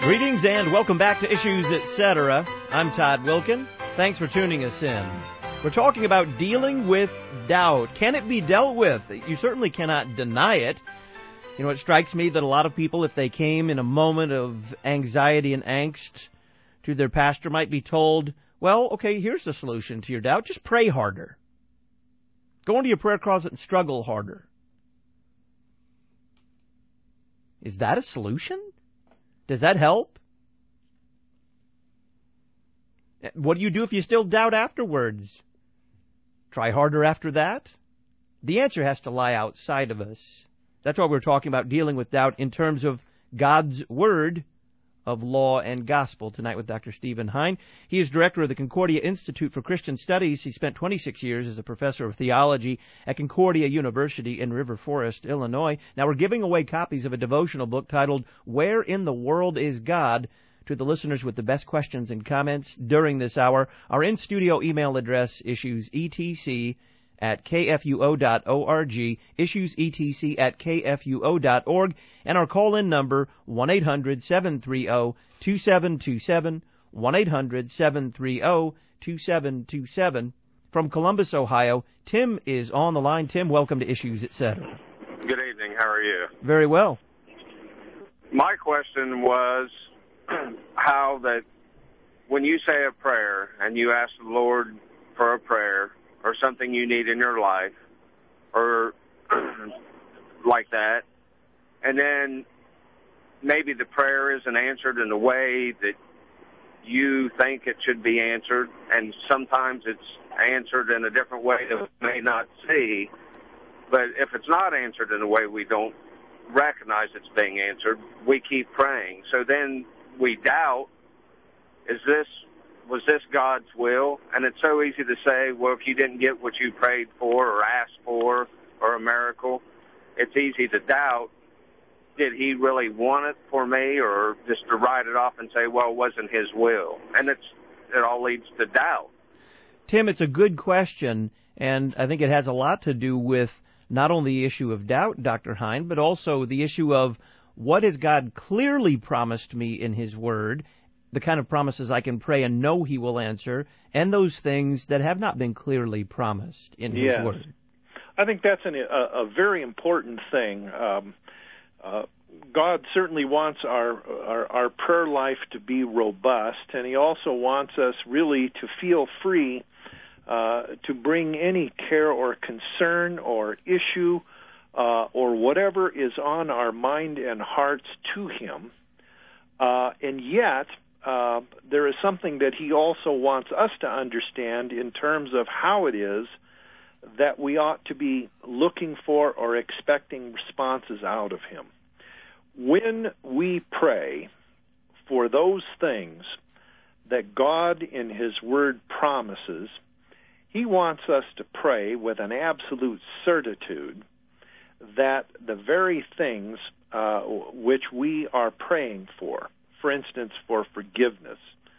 Greetings and welcome back to Issues Etc. I'm Todd Wilkin. Thanks for tuning us in. We're talking about dealing with doubt. Can it be dealt with? You certainly cannot deny it. You know, it strikes me that a lot of people, if they came in a moment of anxiety and angst to their pastor, might be told, well, okay, here's the solution to your doubt. Just pray harder. Go into your prayer closet and struggle harder. Is that a solution? Does that help? What do you do if you still doubt afterwards? Try harder after that? The answer has to lie outside of us. That's why we're talking about dealing with doubt in terms of God's Word of law and gospel tonight with Dr. Stephen Hein. He is director of the Concordia Institute for Christian Studies. He spent 26 years as a professor of theology at Concordia University in River Forest, Illinois. Now we're giving away copies of a devotional book titled Where in the World is God? To the listeners with the best questions and comments during this hour. Our in-studio email address, issuesetc@kfuo.org, issuesetc@kfuo.org, and our call-in number, 1-800-730-2727, 1-800-730-2727. From Columbus, Ohio, Tim is on the line. Tim, welcome to Issues Etc. Good evening. How are you? Very well. My question was how that when you say a prayer and you ask the Lord for a prayer or something you need in your life or like that, and then maybe the prayer isn't answered in the way that you think it should be answered, and sometimes it's answered in a different way that we may not see, but if it's not answered in a way we don't recognize it's being answered, we keep praying. So then we doubt, was this God's will? And it's so easy to say, well, if you didn't get what you prayed for or asked for or a miracle, it's easy to doubt, did he really want it for me, or just to write it off and say, well, it wasn't his will? And it all leads to doubt. Tim, it's a good question, and I think it has a lot to do with not only the issue of doubt, Dr. Hein, but also the issue of what has God clearly promised me in His Word, the kind of promises I can pray and know He will answer, and those things that have not been clearly promised in His Word. I think that's a very important thing. God certainly wants our prayer life to be robust, and He also wants us really to feel free to bring any care or concern or issue or whatever is on our mind and hearts to Him. And yet, there is something that He also wants us to understand in terms of how it is that we ought to be looking for or expecting responses out of Him. When we pray for those things that God in His Word promises, He wants us to pray with an absolute certitude that the very things which we are praying for instance, for forgiveness,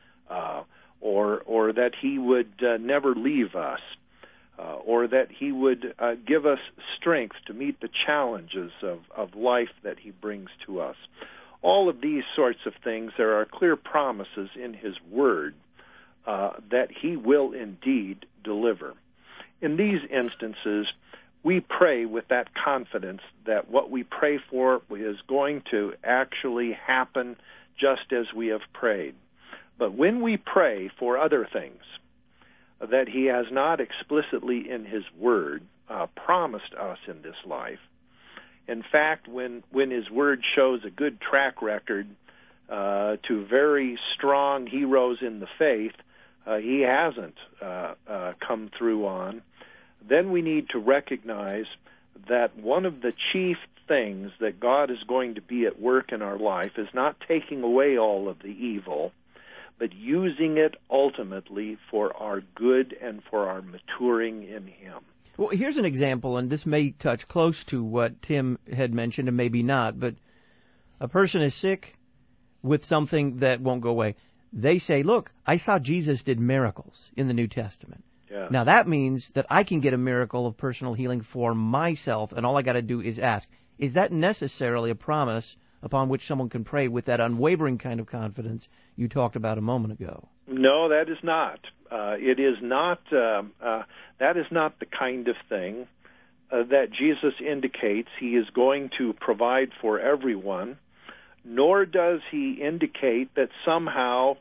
or that He would never leave us, or that He would give us strength to meet the challenges of life that He brings to us. All of these sorts of things, there are clear promises in His Word that He will indeed deliver. In these instances, we pray with that confidence that what we pray for is going to actually happen just as we have prayed. But when we pray for other things that He has not explicitly in His Word promised us in this life, in fact, when His Word shows a good track record to very strong heroes in the faith, He hasn't come through on, then we need to recognize that one of the chief things that God is going to be at work in our life is not taking away all of the evil, but using it ultimately for our good and for our maturing in Him. Well, here's an example, and this may touch close to what Tim had mentioned and maybe not, but a person is sick with something that won't go away. They say, look, I saw Jesus did miracles in the New Testament. Yeah. Now that means that I can get a miracle of personal healing for myself, and all I got to do is ask. Is that necessarily a promise upon which someone can pray with that unwavering kind of confidence you talked about a moment ago. No, that is not. It is not. That is not the kind of thing that Jesus indicates He is going to provide for everyone. Nor does He indicate that somehow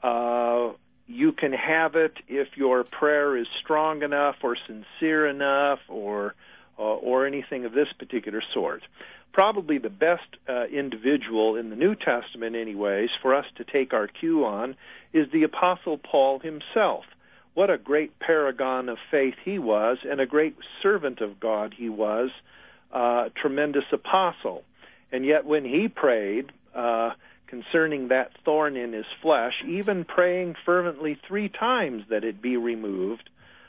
you can have it if your prayer is strong enough or sincere enough or anything of this particular sort. Probably the best individual in the New Testament, anyways, for us to take our cue on is the Apostle Paul himself. What a great paragon of faith he was, and a great servant of God he was, tremendous apostle. And yet when he prayed concerning that thorn in his flesh, even praying fervently 3 times that it be removed,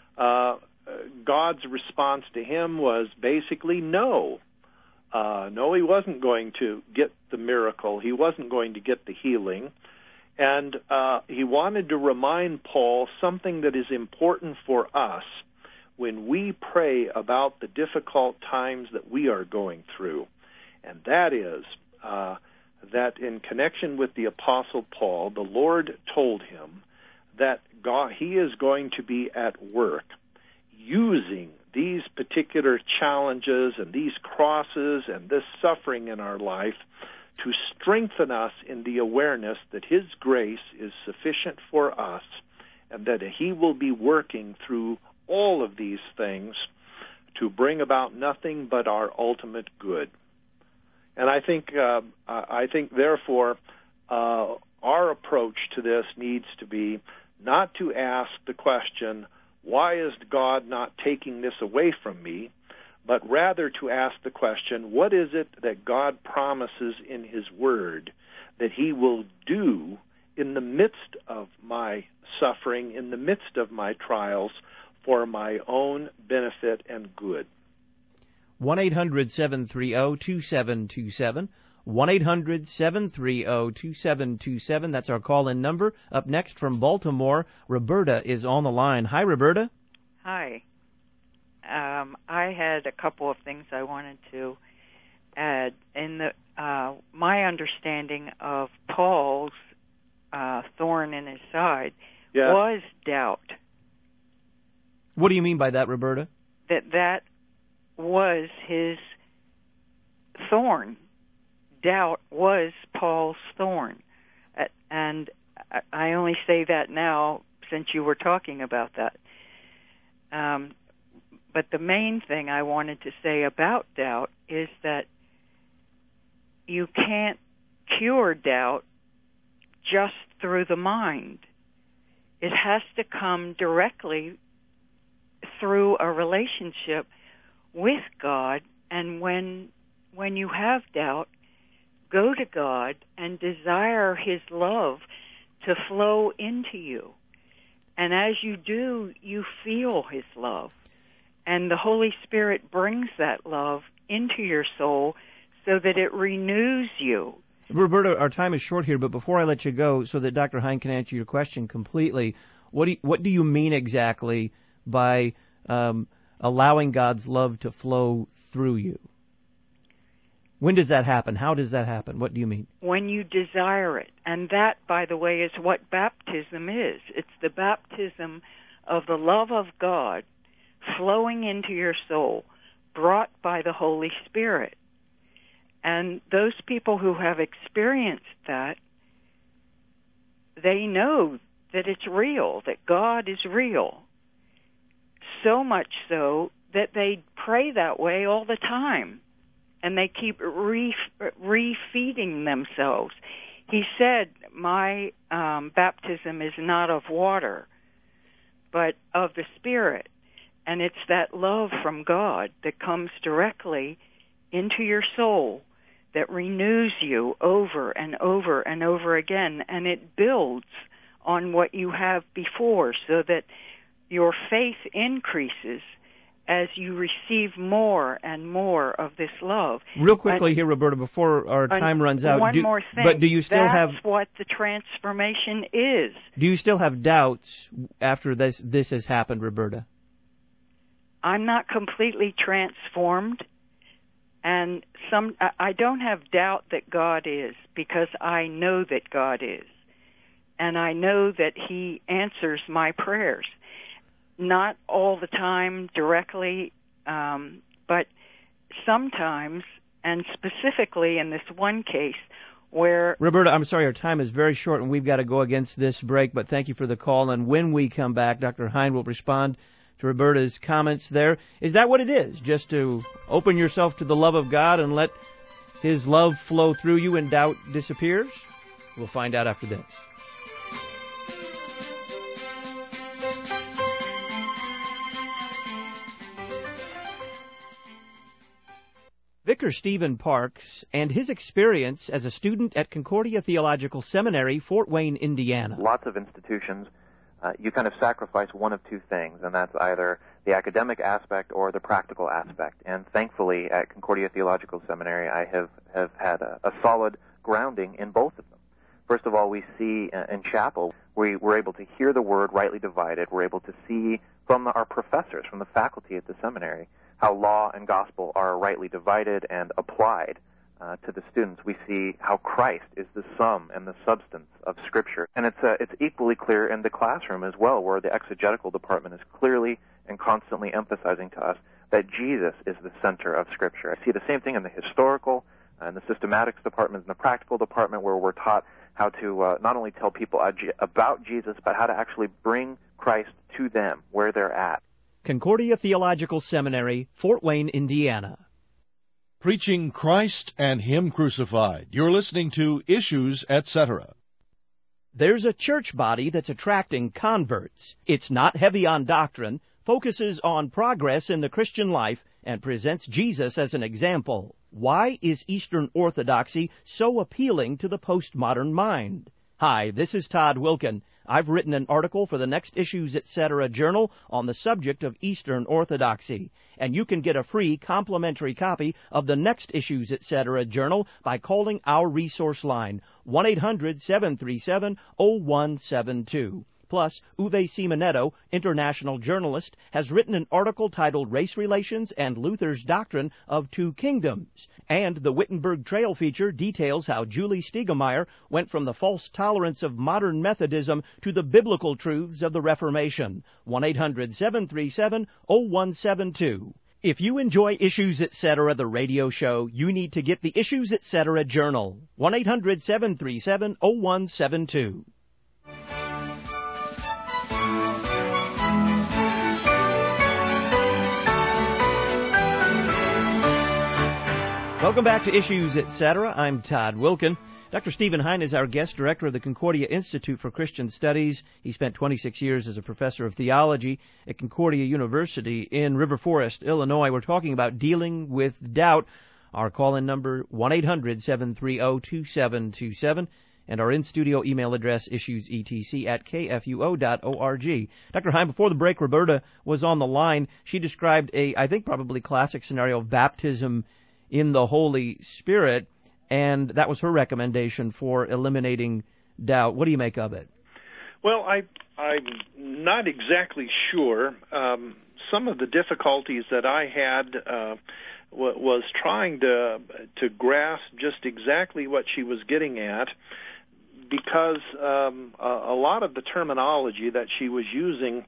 God's response to him was basically no. No, he wasn't going to get the miracle. He wasn't going to get the healing. And he wanted to remind Paul something that is important for us when we pray about the difficult times that we are going through. And that is that in connection with the Apostle Paul, the Lord told him that he is going to be at work using these particular challenges and these crosses and this suffering in our life to strengthen us in the awareness that His grace is sufficient for us and that He will be working through all of these things to bring about nothing but our ultimate good. And I think therefore, our approach to this needs to be not to ask the question, why is God not taking this away from me? But rather to ask the question, what is it that God promises in His Word that He will do in the midst of my suffering, in the midst of my trials, for my own benefit and good? 1-800-730-2727. 1-800-730-2727. That's our call-in number. Up next from Baltimore, Roberta is on the line. Hi, Roberta. Hi. I had a couple of things I wanted to add. In my understanding of Paul's thorn in his side was doubt. What do you mean by that, Roberta? That was his thorn. Doubt was Paul's thorn. And I only say that now since you were talking about that. But the main thing I wanted to say about doubt is that you can't cure doubt just through the mind. It has to come directly through a relationship with God. And when you have doubt, go to God and desire His love to flow into you. And as you do, you feel His love. And the Holy Spirit brings that love into your soul so that it renews you. Roberta, our time is short here, but before I let you go, so that Dr. Hein can answer your question completely, what do you mean exactly by allowing God's love to flow through you? When does that happen? How does that happen? What do you mean? When you desire it. And that, by the way, is what baptism is. It's the baptism of the love of God flowing into your soul, brought by the Holy Spirit. And those people who have experienced that, they know that it's real, that God is real. So much so that they pray that way all the time. And they keep refeeding themselves. He said, my baptism is not of water, but of the Spirit. And it's that love from God that comes directly into your soul that renews you over and over and over again. And it builds on what you have before so that your faith increases as you receive more and more of this love. Real quickly here, Roberta, before our time runs out. One more thing. But do you still That's what the transformation is. Do you still have doubts after this has happened, Roberta? I'm not completely transformed, And I don't have doubt that God is, because I know that God is. And I know that He answers my prayers. Not all the time directly, but sometimes, and specifically in this one case where... Roberta, I'm sorry, our time is very short and we've got to go against this break, but thank you for the call. And when we come back, Dr. Hine will respond to Roberta's comments there. Is that what it is? Just to open yourself to the love of God and let His love flow through you and doubt disappears? We'll find out after this. Vicar Stephen Parks and his experience as a student at Concordia Theological Seminary, Fort Wayne, Indiana. Lots of institutions, you kind of sacrifice one of two things, and that's either the academic aspect or the practical aspect. And thankfully, at Concordia Theological Seminary, I have had a solid grounding in both of them. First of all, we see in chapel, we're able to hear the word rightly divided. We're able to see from our professors, from the faculty at the seminary, how law and gospel are rightly divided and applied to the students. We see how Christ is the sum and the substance of Scripture. And it's equally clear in the classroom as well, where the exegetical department is clearly and constantly emphasizing to us that Jesus is the center of Scripture. I see the same thing in the historical and the systematics department and the practical department, where we're taught how to not only tell people about Jesus, but how to actually bring Christ to them where they're at. Concordia Theological Seminary, Fort Wayne, Indiana. Preaching Christ and Him crucified. You're listening to Issues, Etc. There's a church body that's attracting converts. It's not heavy on doctrine, focuses on progress in the Christian life, and presents Jesus as an example. Why is Eastern Orthodoxy so appealing to the postmodern mind? Hi, this is Todd Wilkin. I've written an article for the Next Issues Etc. journal on the subject of Eastern Orthodoxy, and you can get a free complimentary copy of the Next Issues Etc. journal by calling our resource line, 1-800-737-0172. Plus, Uwe Simonetto, international journalist, has written an article titled Race Relations and Luther's Doctrine of Two Kingdoms. And the Wittenberg Trail feature details how Julie Stiegemeyer went from the false tolerance of modern Methodism to the biblical truths of the Reformation. 1-800-737-0172. If you enjoy Issues Etc., the radio show, you need to get the Issues Etc. journal. 1-800-737-0172. Welcome back to Issues Etc. I'm Todd Wilkin. Dr. Stephen Hine is our guest director of the Concordia Institute for Christian Studies. He spent 26 years as a professor of theology at Concordia University in River Forest, Illinois. We're talking about dealing with doubt. Our call-in number, 1-800-730-2727. And our in-studio email address, issuesetc@kfuo.org. Dr. Hine, before the break, Roberta was on the line. She described I think probably classic scenario of baptism in the Holy Spirit, and that was her recommendation for eliminating doubt. What do you make of it? Well, I'm not exactly sure. Some of the difficulties that I had was trying to grasp just exactly what she was getting at, because a lot of the terminology that she was using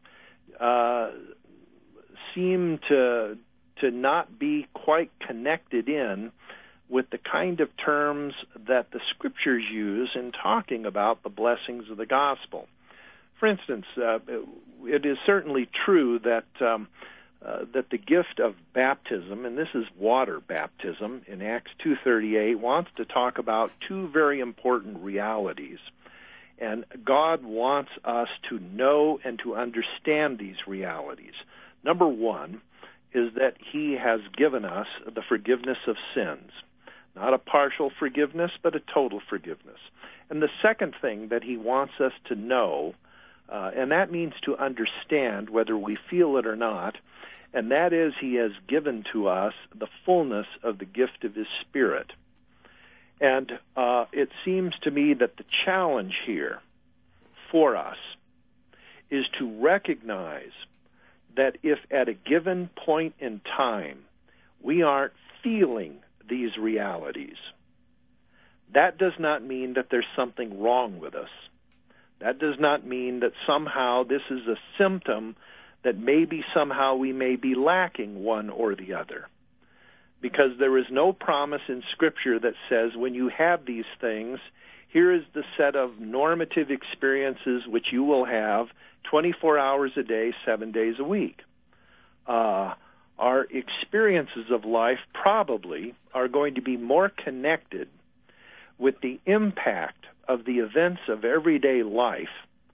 seemed to not be quite connected in with the kind of terms that the Scriptures use in talking about the blessings of the gospel. For instance, it is certainly true that the gift of baptism, and this is water baptism in Acts 2:38, wants to talk about two very important realities. And God wants us to know and to understand these realities. Number one is that He has given us the forgiveness of sins. Not a partial forgiveness, but a total forgiveness. And the second thing that He wants us to know, and that means to understand whether we feel it or not, and that is He has given to us the fullness of the gift of His Spirit. And it seems to me that the challenge here for us is to recognize that if at a given point in time we aren't feeling these realities, that does not mean that there's something wrong with us. That does not mean that somehow this is a symptom that maybe somehow we may be lacking one or the other. Because there is no promise in Scripture that says when you have these things, here is the set of normative experiences which you will have 24 hours a day, 7 days a week. Our experiences of life probably are going to be more connected with the impact of the events of everyday life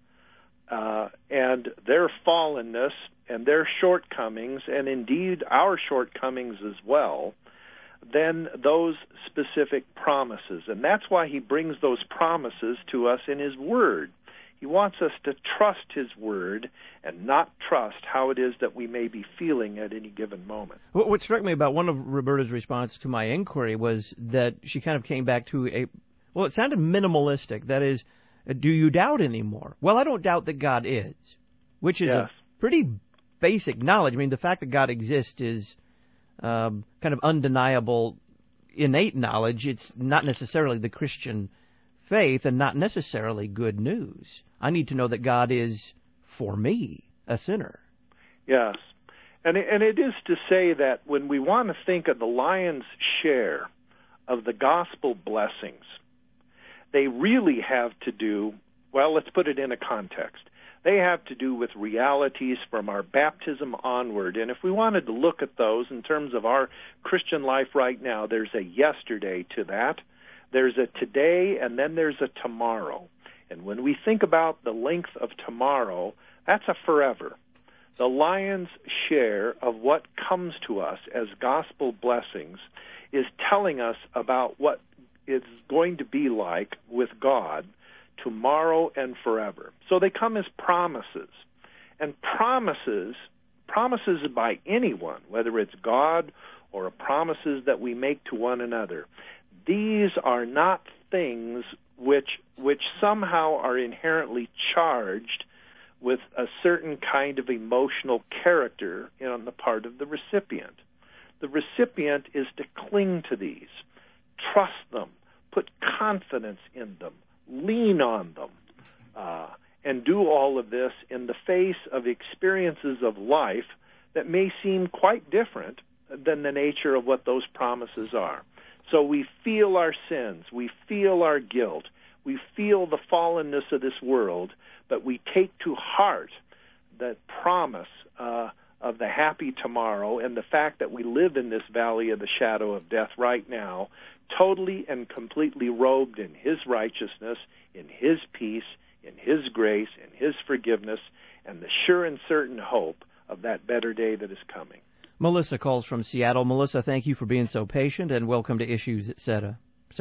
and their fallenness and their shortcomings, and indeed our shortcomings as well, than those specific promises. And that's why he brings those promises to us in his Word. He wants us to trust his Word and not trust how it is that we may be feeling at any given moment. What struck me about one of Roberta's response to my inquiry was that she kind of came back to it sounded minimalistic. That is, do you doubt anymore? Well, I don't doubt that God is, which is a pretty basic knowledge. I mean, the fact that God exists is kind of undeniable, innate knowledge. It's not necessarily the Christian faith and not necessarily good news. I need to know that God is for me, a sinner. Yes. And it is to say that when we want to think of the lion's share of the gospel blessings, they really have to do, well, let's put it in a context. They have to do with realities from our baptism onward. And if we wanted to look at those in terms of our Christian life right now, there's a yesterday to that. There's a today, and then there's a tomorrow. And when we think about the length of tomorrow, that's a forever. The lion's share of what comes to us as gospel blessings is telling us about what it's going to be like with God tomorrow and forever. So they come as promises. And promises by anyone, whether it's God or promises that we make to one another, these are not things which somehow are inherently charged with a certain kind of emotional character on the part of the recipient. The recipient is to cling to these, trust them, put confidence in them, lean on them, and do all of this in the face of experiences of life that may seem quite different than the nature of what those promises are. So we feel our sins, we feel our guilt, we feel the fallenness of this world, but we take to heart the promise of the happy tomorrow and the fact that we live in this valley of the shadow of death right now, totally and completely robed in his righteousness, in his peace, in his grace, in his forgiveness, and the sure and certain hope of that better day that is coming. Melissa calls from Seattle. Melissa, thank you for being so patient, and welcome to Issues, etc.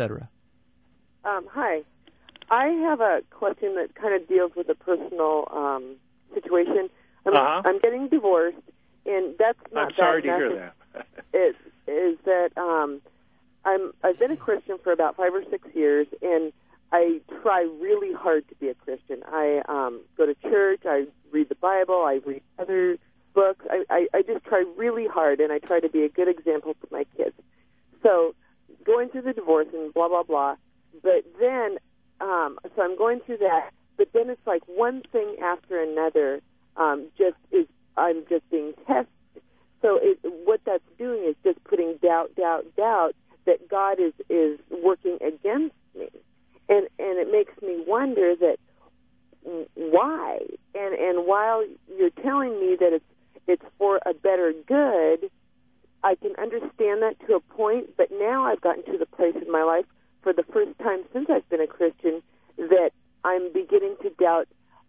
Hi. I have a question that kind of deals with a personal situation. I'm getting divorced, and that's not I'm sorry to hear that. is that I've been a Christian for about 5 or 6 years, and I try really hard to be a Christian. I go to church, I read the Bible, I read other books. I just try really hard, and I try to be a good example to my kids. So going through the divorce and blah, blah, blah. But then, so I'm going through that, but then it's like one thing after another I'm just being tested. So what that's doing is just putting doubt that God is working against me. And it makes me wonder that why? And while you're telling me that it's for a better good, I can understand that to a point, but now I've gotten to the place in my life for the first time since I've been a Christian that I'm beginning to doubt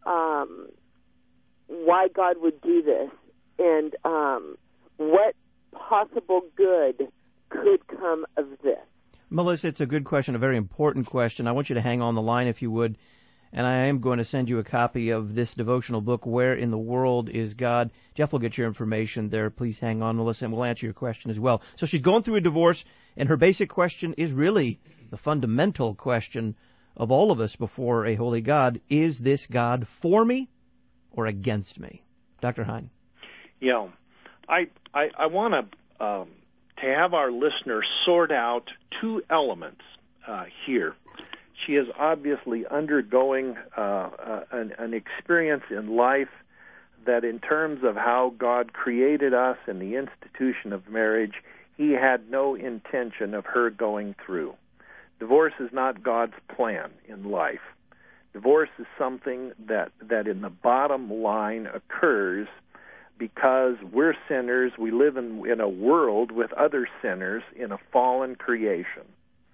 why God would do this and what possible good could come of this. Melissa, it's a good question, a very important question. I want you to hang on the line if you would, and I am going to send you a copy of this devotional book, Where in the World is God? Jeff will get your information there. Please hang on, Melissa, and we'll answer your question as well. So she's going through a divorce, and her basic question is really the fundamental question of all of us before a holy God. Is this God for me or against me? Dr. Hine. Yeah, I want to have our listener sort out two elements here. She is obviously undergoing an experience in life that, in terms of how God created us and the institution of marriage, He had no intention of her going through. Divorce is not God's plan in life. Divorce is something that in the bottom line occurs because we're sinners. We live in a world with other sinners in a fallen creation.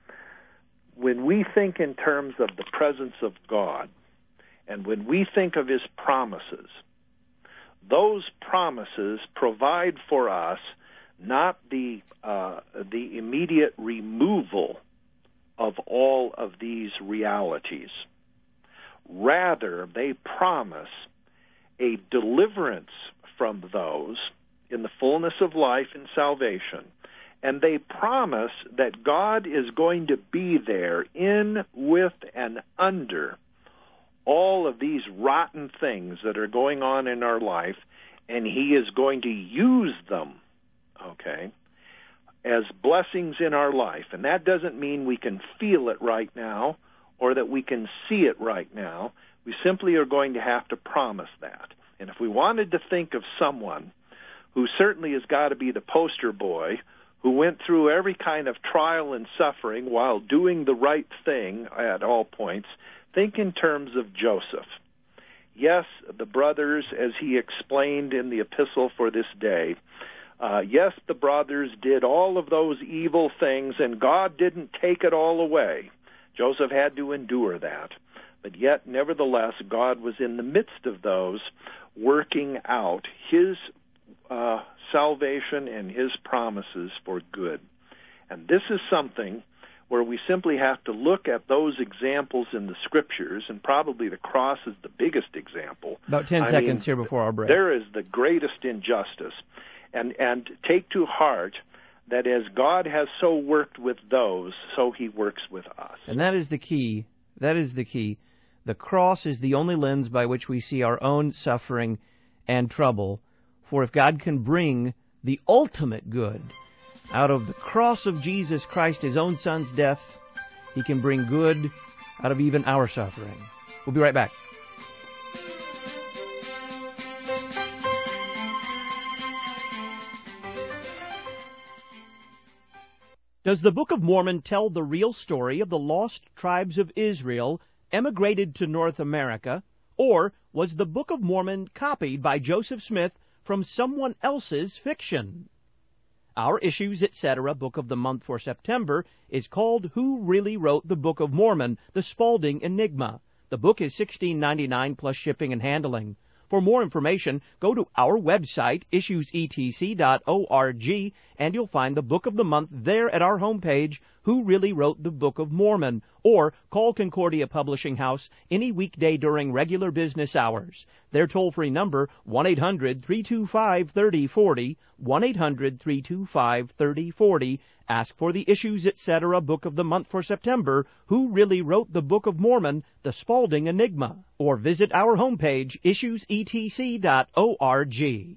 When we think in terms of the presence of God, and when we think of His promises, those promises provide for us not the immediate removal of all of these realities. Rather, they promise a deliverance from those in the fullness of life and salvation, and they promise that God is going to be there in, with, and under all of these rotten things that are going on in our life, and He is going to use them, okay, as blessings in our life. And that doesn't mean we can feel it right now or that we can see it right now. We simply are going to have to promise that. And if we wanted to think of someone who certainly has got to be the poster boy, who went through every kind of trial and suffering while doing the right thing at all points, think in terms of Joseph. Yes, the brothers, as he explained in the epistle for this day, yes, the brothers did all of those evil things, and God didn't take it all away. Joseph had to endure that. But yet, nevertheless, God was in the midst of those, working out His salvation and His promises for good. And this is something where we simply have to look at those examples in the Scriptures, and probably the cross is the biggest example. About 10 seconds here before our break. There is the greatest injustice. And take to heart that as God has so worked with those, so He works with us. And that is the key. That is the key. The cross is the only lens by which we see our own suffering and trouble. For if God can bring the ultimate good out of the cross of Jesus Christ, His own Son's death, He can bring good out of even our suffering. We'll be right back. Does the Book of Mormon tell the real story of the lost tribes of Israel emigrated to North America, or was the Book of Mormon copied by Joseph Smith from someone else's fiction? Our Issues, Etc. Book of the Month for September is called Who Really Wrote the Book of Mormon? The Spalding Enigma. The book is $16.99 plus shipping and handling. For more information, go to our website, issuesetc.org, and you'll find the Book of the Month there at our homepage, Who Really Wrote the Book of Mormon, or call Concordia Publishing House any weekday during regular business hours. Their toll-free number, 1-800-325-3040, 1-800-325-3040. Ask for the Issues, Etc. Book of the Month for September, Who Really Wrote the Book of Mormon? The Spalding Enigma. Or visit our homepage, issuesetc.org.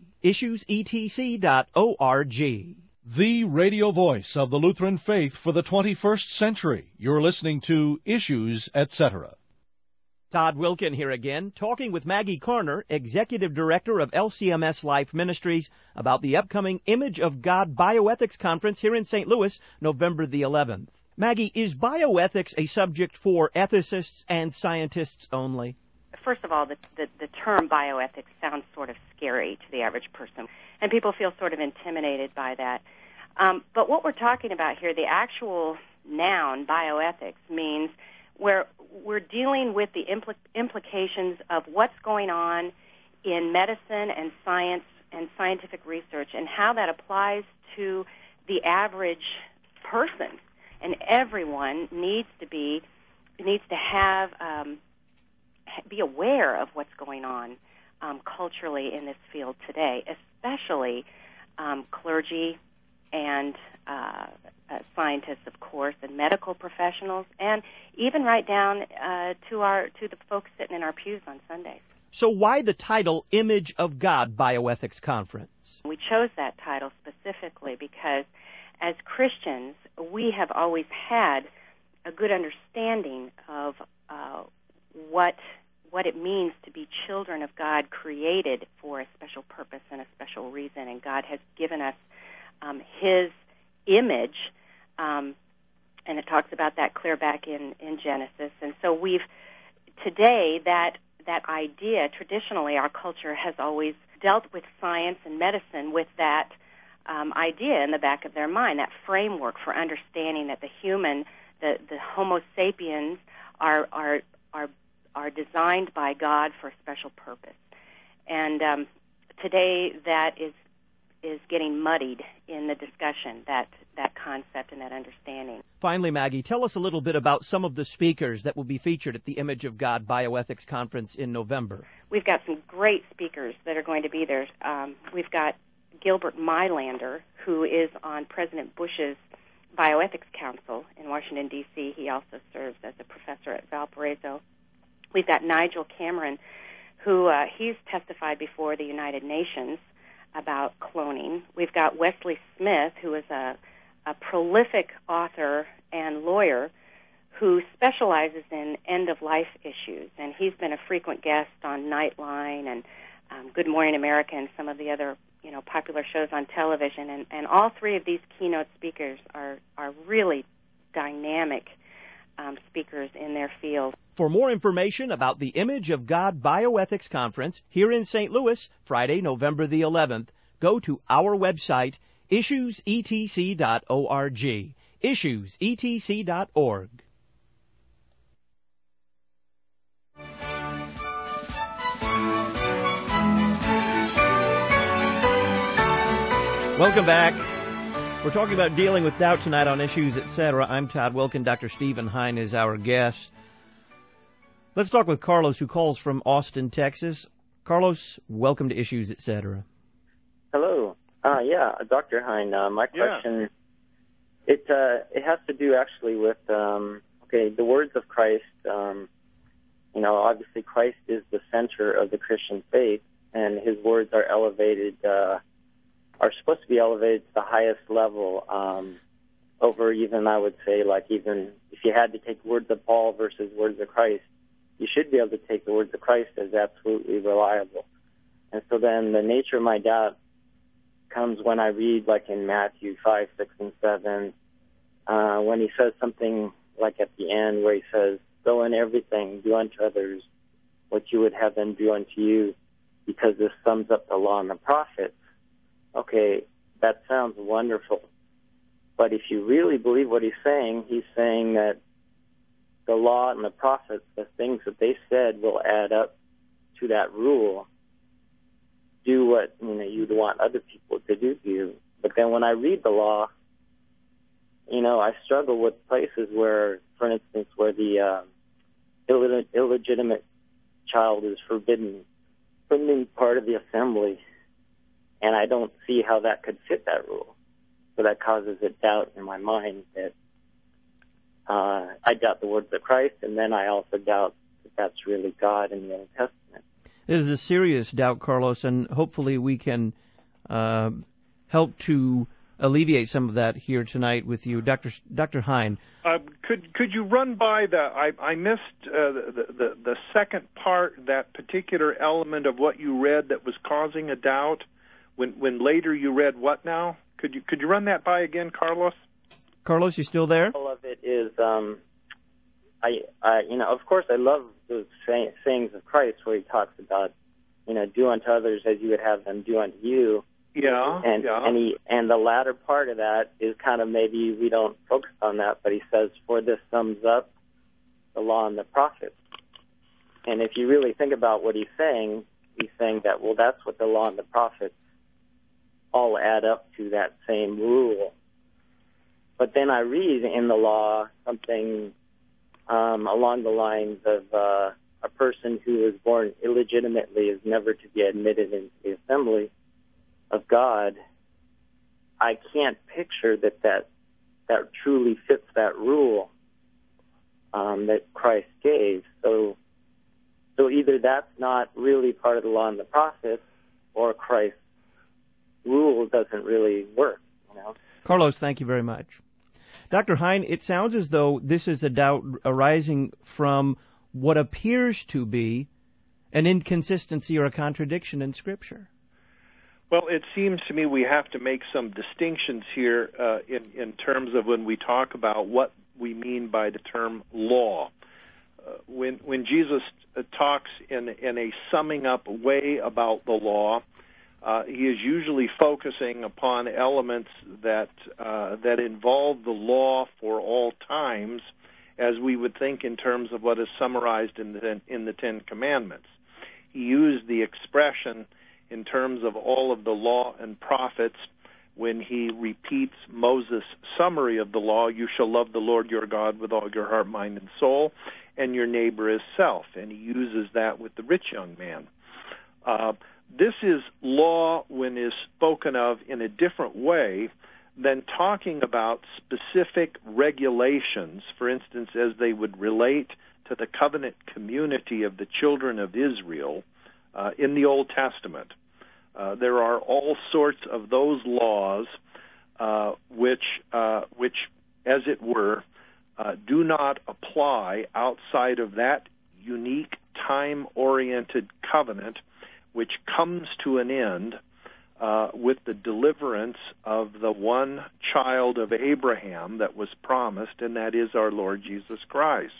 issuesetc.org. The radio voice of the Lutheran faith for the 21st century. You're listening to Issues, Etc. Todd Wilkin here again, talking with Maggie Carner, Executive Director of LCMS Life Ministries, about the upcoming Image of God Bioethics Conference here in St. Louis, November the 11th. Maggie, is bioethics a subject for ethicists and scientists only? First of all, the term bioethics sounds sort of scary to the average person, and people feel sort of intimidated by that. But what we're talking about here, the actual noun bioethics, means where we're dealing with the implications of what's going on in medicine and science and scientific research and how that applies to the average person. And everyone needs to have be aware of what's going on culturally in this field today, especially clergy and scientists, of course, and medical professionals, and even right down to the folks sitting in our pews on Sundays. So why the title Image of God Bioethics Conference? We chose that title specifically because as Christians, we have always had a good understanding of what it means to be children of God, created for a special purpose and a special reason, and God has given us His image, and it talks about that clear back in Genesis. And so today that idea, traditionally our culture has always dealt with science and medicine with that idea in the back of their mind, that framework for understanding that the human, the Homo sapiens are designed by God for a special purpose. And today that is getting muddied in the discussion, that concept and that understanding. Finally, Maggie, tell us a little bit about some of the speakers that will be featured at the Image of God Bioethics Conference in November. We've got some great speakers that are going to be there. We've got Gilbert Mylander, who is on President Bush's Bioethics Council in Washington, D.C. He also serves as a professor at Valparaiso. We've got Nigel Cameron, who he's testified before the United Nations about cloning. We've got Wesley Smith, who is a prolific author and lawyer who specializes in end-of-life issues, and he's been a frequent guest on Nightline and Good Morning America and some of the other popular shows on television. And all three of these keynote speakers are really dynamic speakers in their field. For more information about the Image of God Bioethics Conference here in St. Louis, Friday, November the 11th, go to our website, issuesetc.org. Issuesetc.org. Welcome back. We're talking about dealing with doubt tonight on Issues, Etc. I'm Todd Wilken. Dr. Stephen Hein is our guest. Let's talk with Carlos, who calls from Austin, Texas. Carlos, welcome to Issues, Etc. Hello. Dr. Hein, my question, it has to do actually with, the words of Christ. Obviously Christ is the center of the Christian faith, and his words are elevated, are supposed to be elevated to the highest level, over even, I would say, like even if you had to take words of Paul versus words of Christ, you should be able to take the words of Christ as absolutely reliable. And so then the nature of my doubt comes when I read, like in Matthew 5, 6, and 7, when he says something like at the end where he says, "Go in everything, do unto others what you would have them do unto you, because this sums up the law and the prophets." Okay, that sounds wonderful. But if you really believe what he's saying that the law and the prophets, the things that they said will add up to that rule. Do what you'd want other people to do to you. But then when I read the law, I struggle with places where, for instance, where the illegitimate child is forbidden from being part of the assembly, and I don't see how that could fit that rule. So that causes a doubt in my mind that I doubt the words of Christ, and then I also doubt that that's really God in the Old Testament. It is a serious doubt, Carlos, and hopefully we can help to alleviate some of that here tonight with you. Dr. Hein. Could you run by I missed the second part, that particular element of what you read that was causing a doubt, when later you read what now? Could you run that by again, Carlos? Carlos, you still there? All of it is, of course I love those sayings of Christ where he talks about, do unto others as you would have them do unto you. Yeah. And the latter part of that is kind of, maybe we don't focus on that, but he says, for this sums up the law and the prophets. And if you really think about what he's saying that, well, that's what the law and the prophets all add up to, that same rule. But then I read in the law something along the lines of a person who is born illegitimately is never to be admitted into the assembly of God. I can't picture that truly fits that rule that Christ gave. So either that's not really part of the law and the prophets, or Christ's rule doesn't really work. Carlos, thank you very much. Dr. Hein, it sounds as though this is a doubt arising from what appears to be an inconsistency or a contradiction in Scripture. Well, it seems to me we have to make some distinctions here in terms of when we talk about what we mean by the term law. When Jesus talks in a summing up way about the law, he is usually focusing upon elements that involve the law for all times, as we would think in terms of what is summarized in the Ten Commandments. He used the expression in terms of all of the law and prophets when he repeats Moses' summary of the law: you shall love the Lord your God with all your heart, mind, and soul, and your neighbor as self. And he uses that with the rich young man. This is law when is spoken of in a different way than talking about specific regulations, for instance, as they would relate to the covenant community of the children of Israel in the Old Testament. There are all sorts of those laws which, as it were, do not apply outside of that unique time-oriented covenant which comes to an end with the deliverance of the one child of Abraham that was promised, and that is our Lord Jesus Christ.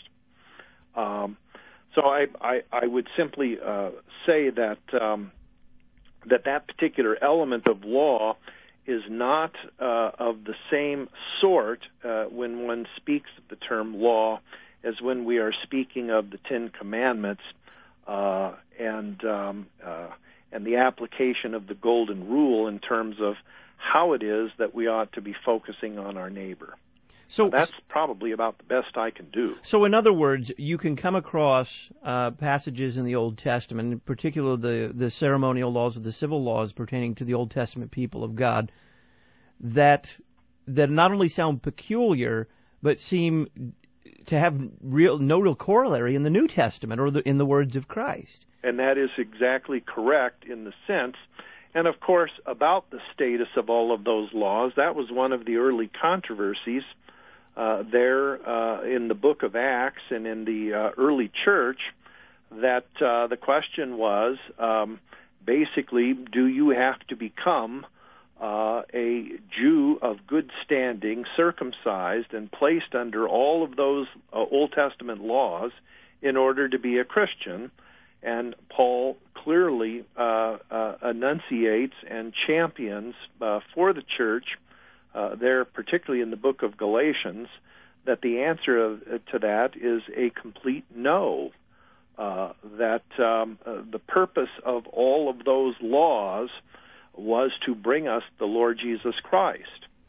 So I would simply say that that particular element of law is not of the same sort when one speaks of the term law as when we are speaking of the Ten Commandments and the application of the Golden Rule in terms of how it is that we ought to be focusing on our neighbor. So that's probably about the best I can do. So in other words, you can come across passages in the Old Testament, in particular the ceremonial laws of the civil laws pertaining to the Old Testament people of God, that not only sound peculiar, but seem to have no real corollary in the New Testament or in the words of Christ. And that is exactly correct in the sense. And, of course, about the status of all of those laws, that was one of the early controversies there in the book of Acts and in the early church, that the question was basically, do you have to become a Jew of good standing, circumcised, and placed under all of those Old Testament laws in order to be a Christian? And Paul clearly enunciates and champions for the church there, particularly in the book of Galatians, that the answer to that is a complete no, that the purpose of all of those laws was to bring us the Lord Jesus Christ.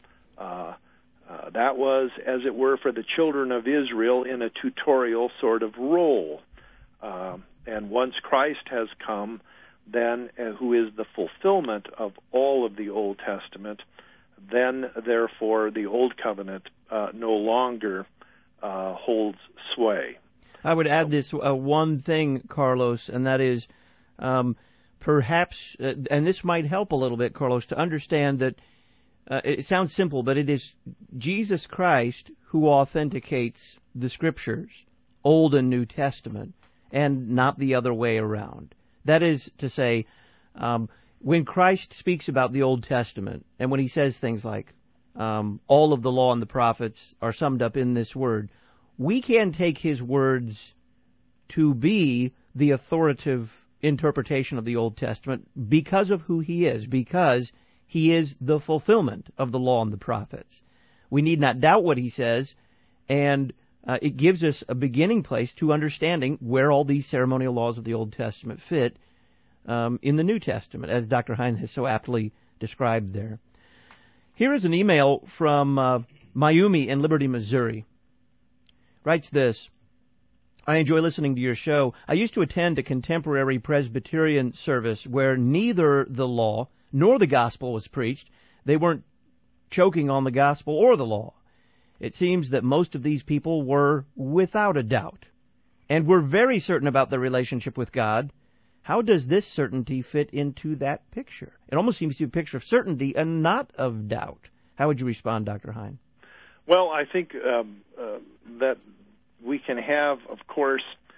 That was, as it were, for the children of Israel in a tutorial sort of role. And once Christ has come, then, who is the fulfillment of all of the Old Testament, then, therefore, the Old Covenant no longer holds sway. I would add this one thing, Carlos, and that is perhaps, and this might help a little bit, Carlos, to understand that it sounds simple, but it is Jesus Christ who authenticates the Scriptures, Old and New Testament, and not the other way around. That is to say, when Christ speaks about the Old Testament, and when he says things like, all of the law and the prophets are summed up in this word, we can take his words to be the authoritative interpretation of the Old Testament because of who he is, because he is the fulfillment of the law and the prophets. We need not doubt what he says, and it gives us a beginning place to understanding where all these ceremonial laws of the Old Testament fit in the New Testament, as Dr. Hein has so aptly described there. Here is an email from Mayumi in Liberty, Missouri. Writes this: I enjoy listening to your show. I used to attend a contemporary Presbyterian service where neither the law nor the gospel was preached. They weren't choking on the gospel or the law. It seems that most of these people were without a doubt and were very certain about their relationship with God. How does this certainty fit into that picture? It almost seems to be a picture of certainty and not of doubt. How would you respond, Dr. Hine? Well, I think that we can have, of course,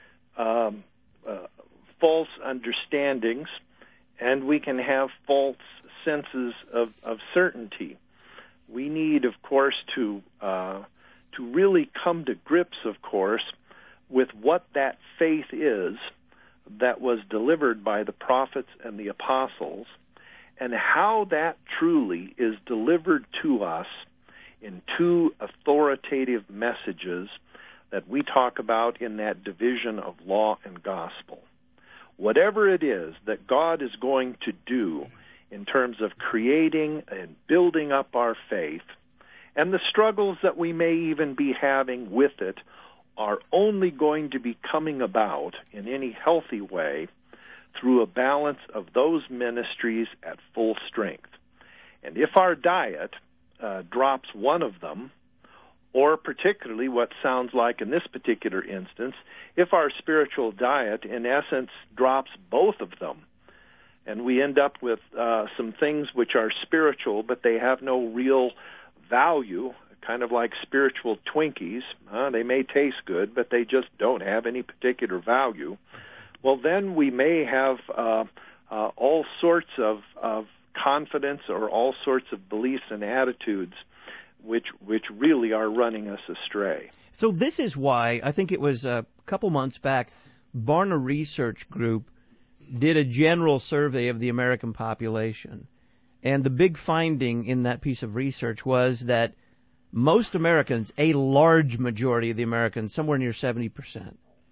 false understandings, and we can have false senses of certainty. We need, of course, to really come to grips, of course, with what that faith is that was delivered by the prophets and the apostles, and how that truly is delivered to us in two authoritative messages that we talk about in that division of law and gospel. Whatever it is that God is going to do in terms of creating and building up our faith, and the struggles that we may even be having with it are only going to be coming about in any healthy way through a balance of those ministries at full strength. And if our diet drops one of them, or particularly what sounds like in this particular instance, if our spiritual diet in essence drops both of them, and we end up with some things which are spiritual but they have no real value, kind of like spiritual Twinkies. They may taste good, but they just don't have any particular value. Well, then we may have all sorts of confidence or all sorts of beliefs and attitudes which really are running us astray. So this is why, I think it was a couple months back, Barna Research Group did a general survey of the American population. And the big finding in that piece of research was that most Americans, a large majority of the Americans, somewhere near 70%,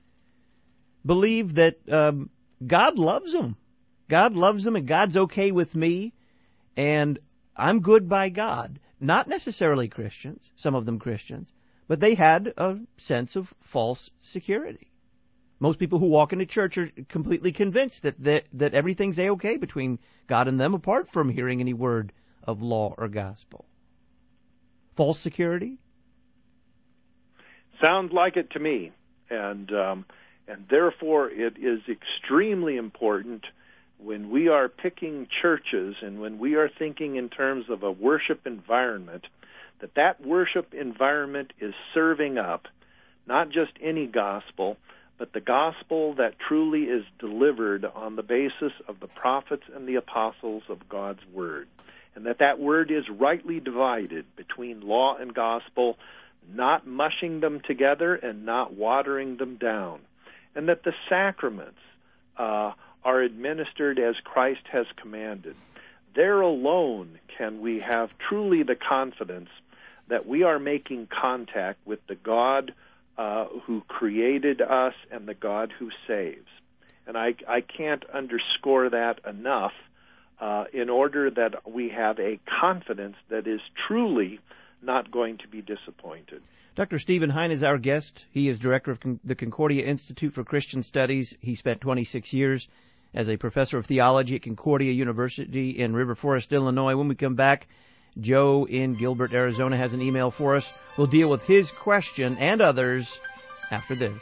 believe that God loves them. God loves them and God's okay with me and I'm good by God. Not necessarily Christians, some of them Christians, but they had a sense of false security. Most people who walk into church are completely convinced that everything's A-okay between God and them apart from hearing any word of law or gospel. False security? Sounds like it to me. And therefore it is extremely important when we are picking churches and when we are thinking in terms of a worship environment, that worship environment is serving up not just any gospel, but the gospel that truly is delivered on the basis of the prophets and the apostles of God's word, and that word is rightly divided between law and gospel, not mushing them together and not watering them down, and that the sacraments are administered as Christ has commanded. There alone can we have truly the confidence that we are making contact with the God who created us and the God who saves. And I can't underscore that enough in order that we have a confidence that is truly not going to be disappointed. Dr. Stephen Hine is our guest. He is director of the Concordia Institute for Christian Studies. He spent 26 years as a professor of theology at Concordia University in River Forest, Illinois. When we come back, Joe in Gilbert, Arizona has an email for us. We'll deal with his question and others after this.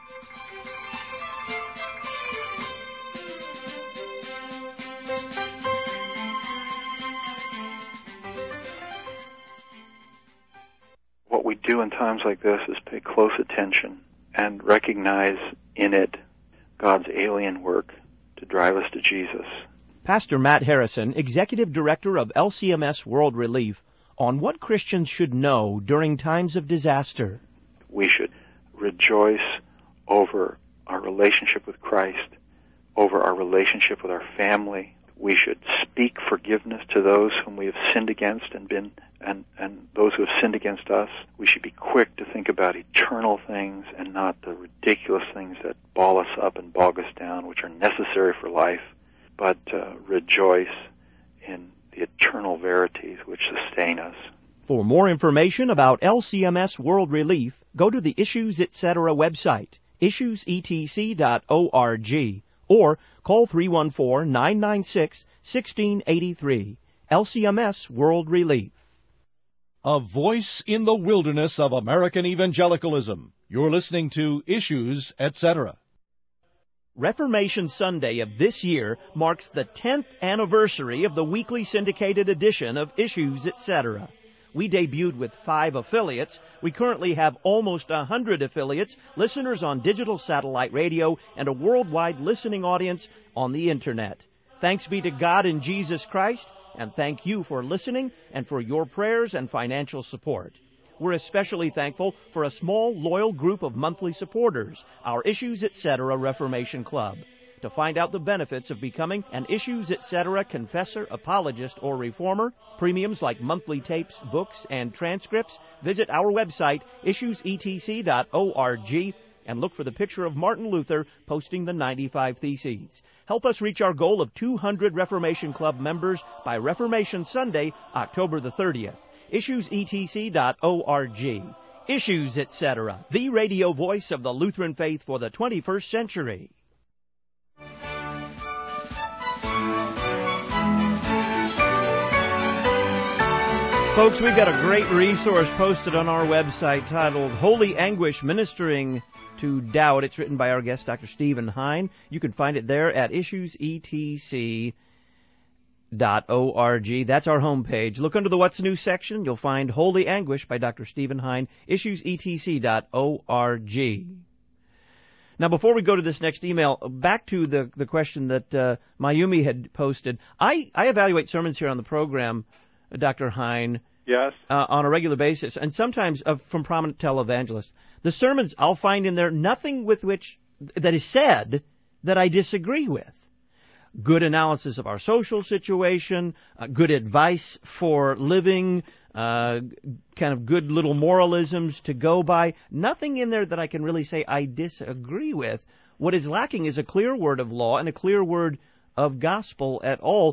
What we do in times like this is pay close attention and recognize in it God's alien work to drive us to Jesus. Pastor Matt Harrison, Executive Director of LCMS World Relief, on what Christians should know during times of disaster. We should rejoice over our relationship with Christ, over our relationship with our family. We should speak forgiveness to those whom we have sinned against and those who have sinned against us. We should be quick to think about eternal things and not the ridiculous things that ball us up and bog us down, which are necessary for life, but rejoice in the eternal verities which sustain us. For more information about LCMS World Relief, go to the Issues Etc. website, issuesetc.org, or call 314-996-1683. LCMS World Relief. A voice in the wilderness of American evangelicalism. You're listening to Issues Etc. Reformation Sunday of this year marks the 10th anniversary of the weekly syndicated edition of Issues Etc. We debuted with 5 affiliates. We currently have almost 100 affiliates, listeners on digital satellite radio, and a worldwide listening audience on the Internet. Thanks be to God in Jesus Christ, and thank you for listening and for your prayers and financial support. We're especially thankful for a small, loyal group of monthly supporters, our Issues Etc. Reformation Club. To find out the benefits of becoming an Issues Etc. confessor, apologist, or reformer, premiums like monthly tapes, books, and transcripts, visit our website, issuesetc.org, and look for the picture of Martin Luther posting the 95 Theses. Help us reach our goal of 200 Reformation Club members by Reformation Sunday, October the 30th. issuesetc.org. Issues Etc., the radio voice of the Lutheran faith for the 21st century. Folks, we've got a great resource posted on our website titled Holy Anguish Ministering to Doubt. It's written by our guest, Dr. Stephen Hein. You can find it there at issuesetc.org. That's our homepage. Look under the What's New section. You'll find Holy Anguish by Dr. Stephen Hein, issuesetc.org. Now, before we go to this next email, back to the question that Mayumi had posted. I evaluate sermons here on the program, Dr. Hein. Yes. On a regular basis, and sometimes from prominent televangelists. The sermons, I'll find in there nothing that is said that I disagree with. Good analysis of our social situation, good advice for living, kind of good little moralisms to go by. Nothing in there that I can really say I disagree with. What is lacking is a clear word of law and a clear word of gospel at all.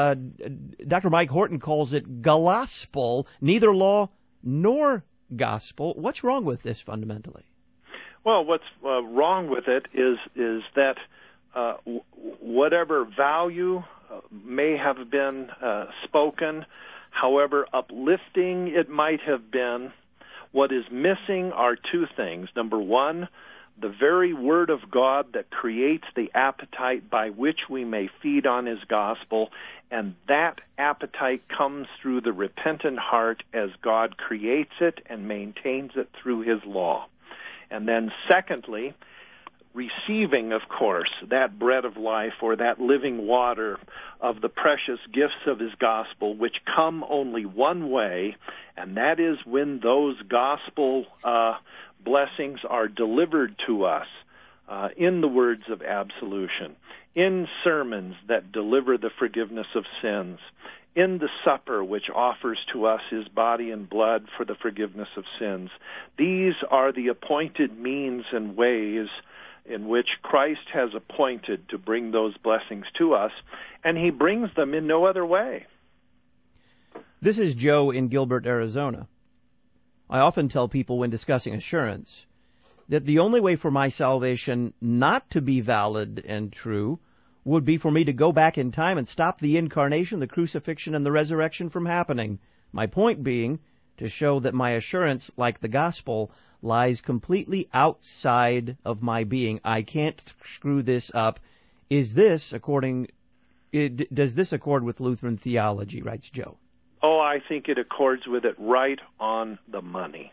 Dr. Mike Horton calls it galospel, neither law nor gospel. What's wrong with this fundamentally? Well, what's wrong with it is that whatever value may have been spoken, however uplifting it might have been, what is missing are two things. Number one, the very Word of God that creates the appetite by which we may feed on His gospel, and that appetite comes through the repentant heart as God creates it and maintains it through His law. And then secondly, receiving, of course, that bread of life or that living water of the precious gifts of His gospel, which come only one way, and that is when those gospel blessings are delivered to us in the words of absolution, in sermons that deliver the forgiveness of sins, in the supper which offers to us His body and blood for the forgiveness of sins. These are the appointed means and ways in which Christ has appointed to bring those blessings to us, and He brings them in no other way. This is Joe in Gilbert, Arizona. I often tell people when discussing assurance that the only way for my salvation not to be valid and true would be for me to go back in time and stop the incarnation, the crucifixion, and the resurrection from happening. My point being to show that my assurance, like the gospel, lies completely outside of my being. I can't screw this up. Does this accord with Lutheran theology, writes Joe? Oh, I think it accords with it right on the money.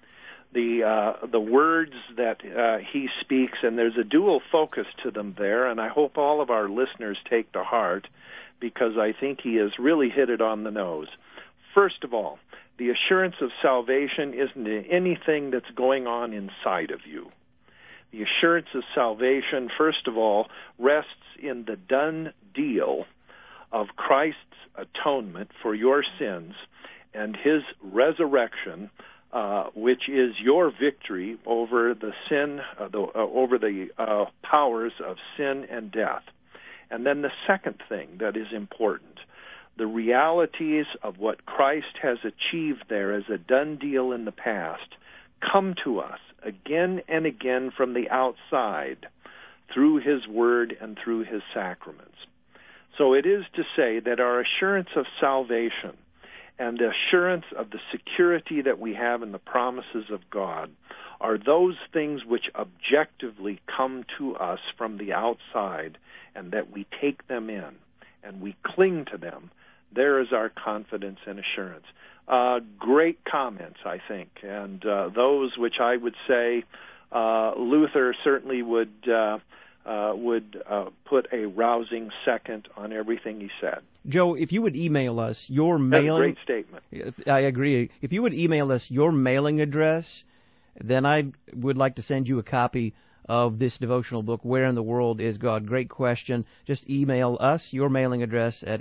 The words that he speaks, and there's a dual focus to them there, and I hope all of our listeners take to heart, because I think he has really hit it on the nose. First of all, the assurance of salvation isn't anything that's going on inside of you. The assurance of salvation, first of all, rests in the done deal of Christ's atonement for your sins and His resurrection, which is your victory over the sin, over the powers of sin and death. And then the second thing that is important, the realities of what Christ has achieved there as a done deal in the past come to us again and again from the outside through His Word and through His sacraments. So it is to say that our assurance of salvation and the assurance of the security that we have in the promises of God are those things which objectively come to us from the outside, and that we take them in and we cling to them. There is our confidence and assurance. great comments, I think, and those which I would say Luther certainly would put a rousing second on everything he said. Joe, if you would email us your mailing... That's a great statement. I agree. If you would email us your mailing address, then I would like to send you a copy of this devotional book, Where in the World is God? Great question. Just email us your mailing address at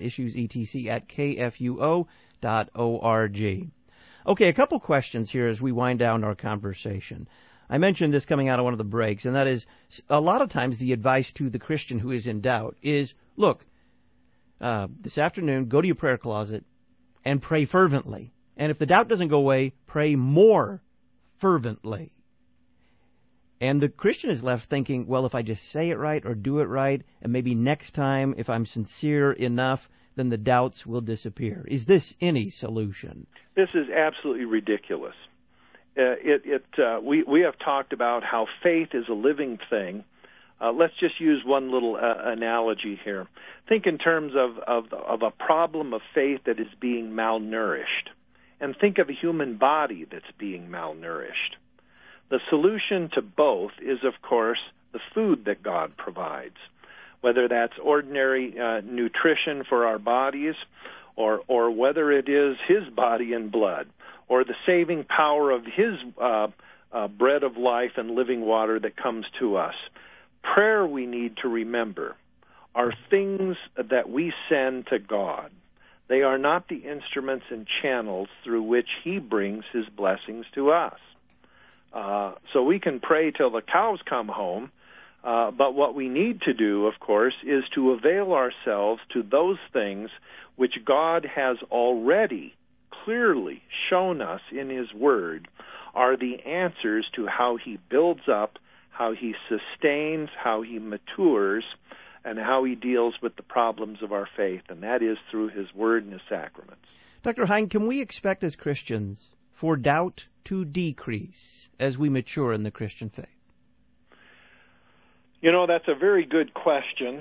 issuesetc@kfuo.org. Okay, a couple questions here as we wind down our conversation. I mentioned this coming out of one of the breaks, and that is, a lot of times the advice to the Christian who is in doubt is, look, this afternoon, go to your prayer closet and pray fervently. And if the doubt doesn't go away, pray more fervently. And the Christian is left thinking, well, if I just say it right or do it right, and maybe next time, if I'm sincere enough, then the doubts will disappear. Is this any solution? This is absolutely ridiculous. We have talked about how faith is a living thing. Let's just use one little analogy here. Think in terms of a problem of faith that is being malnourished, and think of a human body that's being malnourished. The solution to both is, of course, the food that God provides, whether that's ordinary nutrition for our bodies, or whether it is His body and blood, or the saving power of His bread of life and living water that comes to us. Prayer, we need to remember, are things that we send to God. They are not the instruments and channels through which He brings His blessings to us. So we can pray till the cows come home, but what we need to do, of course, is to avail ourselves to those things which God has already clearly shown us in His Word are the answers to how He builds up, how He sustains, how He matures, and how He deals with the problems of our faith, and that is through His Word and His sacraments. Dr. Hein, can we expect as Christians for doubt to decrease as we mature in the Christian faith? You know, that's a very good question.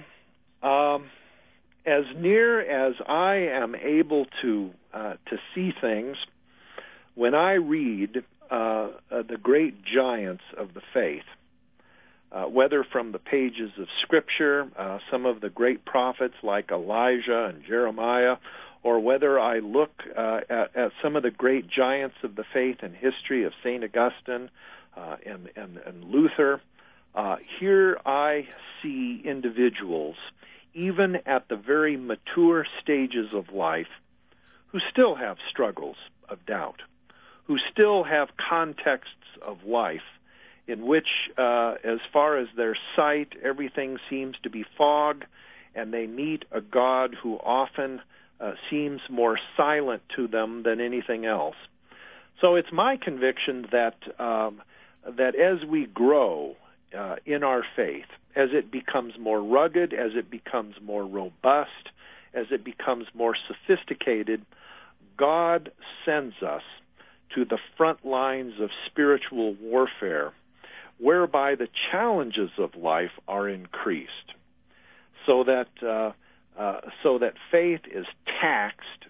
As near as I am able to see things, when I read the great giants of the faith, whether from the pages of Scripture, some of the great prophets like Elijah and Jeremiah, or whether I look at some of the great giants of the faith and history of St. Augustine and Luther, here I see individuals, even at the very mature stages of life, who still have struggles of doubt, who still have contexts of life in which, as far as their sight, everything seems to be fog, and they meet a God who often seems more silent to them than anything else. So it's my conviction that as we grow in our faith, as it becomes more rugged, as it becomes more robust, as it becomes more sophisticated, God sends us to the front lines of spiritual warfare, whereby the challenges of life are increased, so that faith is taxed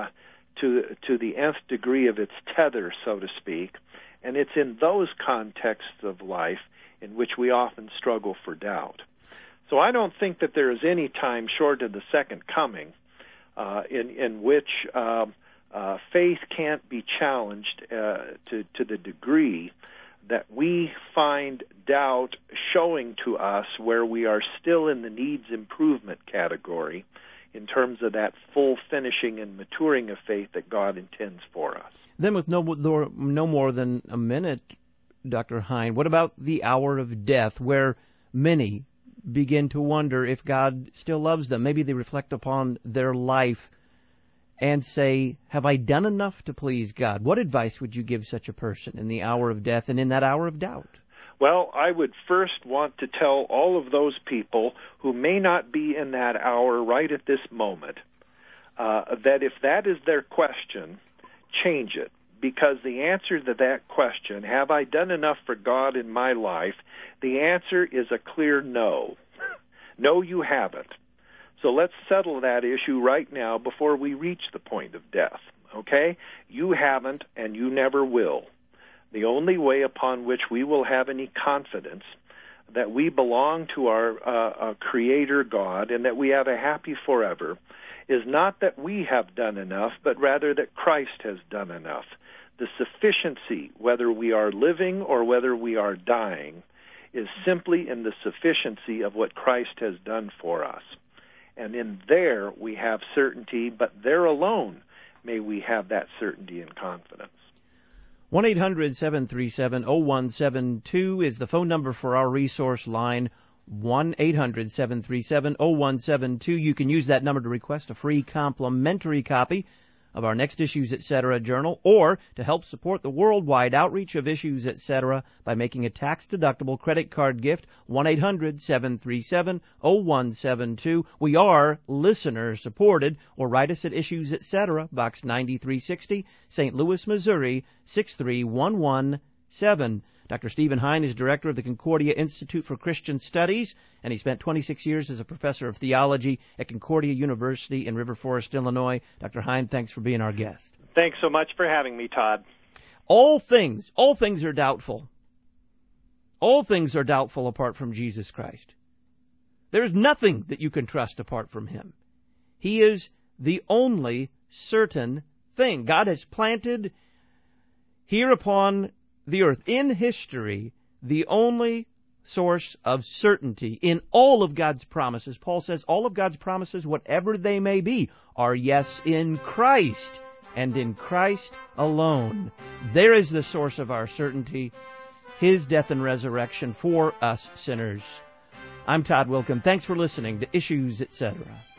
to the nth degree of its tether, so to speak, and it's in those contexts of life in which we often struggle for doubt. So I don't think that there is any time short of the second coming in which faith can't be challenged to the degree that we find doubt showing to us where we are still in the needs improvement category in terms of that full finishing and maturing of faith that God intends for us. Then with no more than a minute, Dr. Hein, what about the hour of death, where many begin to wonder if God still loves them? Maybe they reflect upon their life and say, have I done enough to please God? What advice would you give such a person in the hour of death and in that hour of doubt? Well, I would first want to tell all of those people who may not be in that hour right at this moment that if that is their question, change it. Because the answer to that question, have I done enough for God in my life, the answer is a clear no. No, you haven't. So let's settle that issue right now before we reach the point of death. Okay? You haven't, and you never will. The only way upon which we will have any confidence that we belong to our Creator God and that we have a happy forever is not that we have done enough, but rather that Christ has done enough. The sufficiency, whether we are living or whether we are dying, is simply in the sufficiency of what Christ has done for us. And in there we have certainty, but there alone may we have that certainty and confidence. 1-800-737-0172 is the phone number for our resource line. 1-800-737-0172. You can use that number to request a free complimentary copy of our Next Issues Etc. journal, or to help support the worldwide outreach of Issues Etc. by making a tax-deductible credit card gift. 1-800-737-0172. We are listener-supported, or write us at Issues Etc., Box 9360, St. Louis, Missouri, 63117. Dr. Stephen Hein is director of the Concordia Institute for Christian Studies, and he spent 26 years as a professor of theology at Concordia University in River Forest, Illinois. Dr. Hein, thanks for being our guest. Thanks so much for having me, Todd. All things are doubtful. All things are doubtful apart from Jesus Christ. There is nothing that you can trust apart from Him. He is the only certain thing. God has planted here upon the earth, in history, the only source of certainty in all of God's promises. Paul says all of God's promises, whatever they may be, are yes in Christ, and in Christ alone. There is the source of our certainty, His death and resurrection for us sinners. I'm Todd Wilken. Thanks for listening to Issues Etc.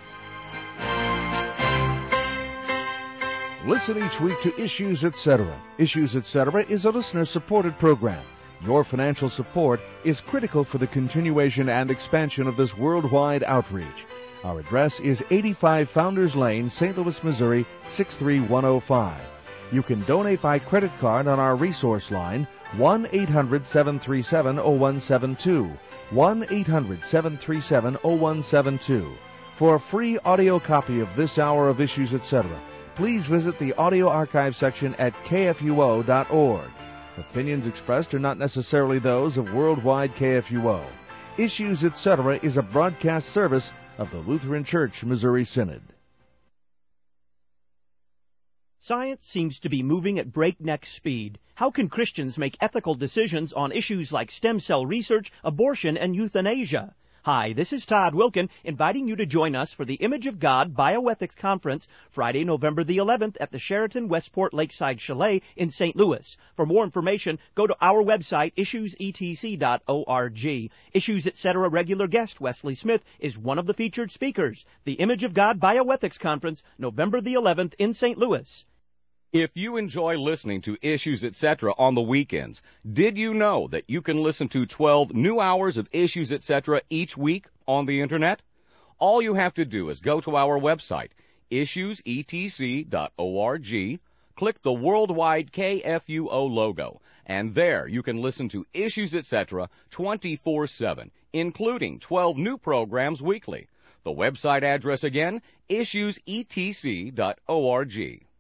Listen each week to Issues Etc. Issues Etc. is a listener-supported program. Your financial support is critical for the continuation and expansion of this worldwide outreach. Our address is 85 Founders Lane, St. Louis, Missouri, 63105. You can donate by credit card on our resource line, 1-800-737-0172, 1-800-737-0172. For a free audio copy of this hour of Issues Etc., please visit the audio archive section at kfuo.org. Opinions expressed are not necessarily those of Worldwide KFUO. Issues Etc. is a broadcast service of the Lutheran Church Missouri Synod. Science seems to be moving at breakneck speed. How can Christians make ethical decisions on issues like stem cell research, abortion, and euthanasia? Hi, this is Todd Wilken, inviting you to join us for the Image of God Bioethics Conference, Friday, November the 11th at the Sheraton Westport Lakeside Chalet in St. Louis. For more information, go to our website, issuesetc.org. Issues Etc. regular guest Wesley Smith is one of the featured speakers. The Image of God Bioethics Conference, November the 11th in St. Louis. If you enjoy listening to Issues Etc. on the weekends, did you know that you can listen to 12 new hours of Issues Etc. each week on the Internet? All you have to do is go to our website, issuesetc.org, click the Worldwide KFUO logo, and there you can listen to Issues Etc. 24/7, including 12 new programs weekly. The website address again, issuesetc.org.